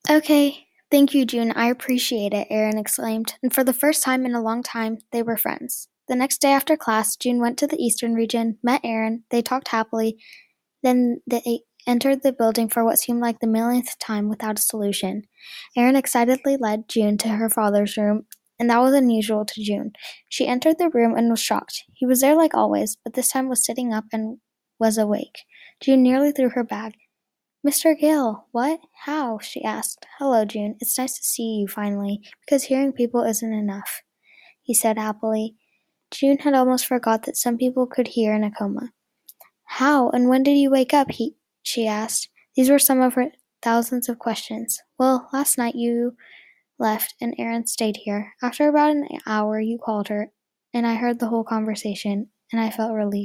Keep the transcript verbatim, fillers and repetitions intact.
Okay, thank you, June. I appreciate it, Aaron exclaimed, and for the first time in a long time, they were friends. The next day after class, June went to the Eastern region, met Aaron, they talked happily, then they entered the building for what seemed like the millionth time without a solution. Aaron excitedly led June to her father's room, and that was unusual to June. She entered the room and was shocked. He was there like always, but this time was sitting up and was awake. June nearly threw her bag. Mister Gill, what? How? She asked. Hello, June. It's nice to see you finally, because hearing people isn't enough, he said happily. June had almost forgot that some people could hear in a coma. How and when did you wake up? He, she asked. These were some of her thousands of questions. Well, last night you left and Aaron stayed here. After about an hour, you called her, and I heard the whole conversation, and I felt relieved.